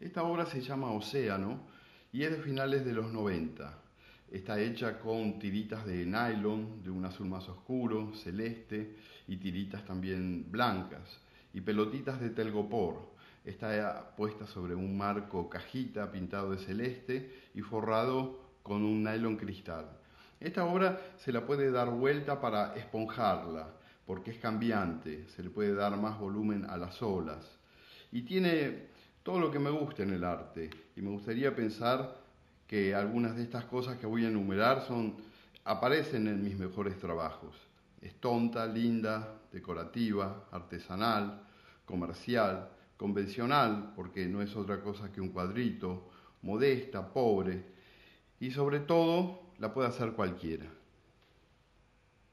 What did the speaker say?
Esta obra se llama Océano y es de finales de los 90. Está hecha con tiritas de nylon, de un azul más oscuro, celeste, y tiritas también blancas, y pelotitas de telgopor. Está puesta sobre un marco cajita pintado de celeste y forrado con un nylon cristal. Esta obra se la puede dar vuelta para esponjarla, porque es cambiante, se le puede dar más volumen a las olas. Y tiene todo lo que me gusta en el arte, y me gustaría pensar que algunas de estas cosas que voy a enumerar aparecen en mis mejores trabajos. Es tonta, linda, decorativa, artesanal, comercial, convencional, porque no es otra cosa que un cuadrito, modesta, pobre, y sobre todo la puede hacer cualquiera.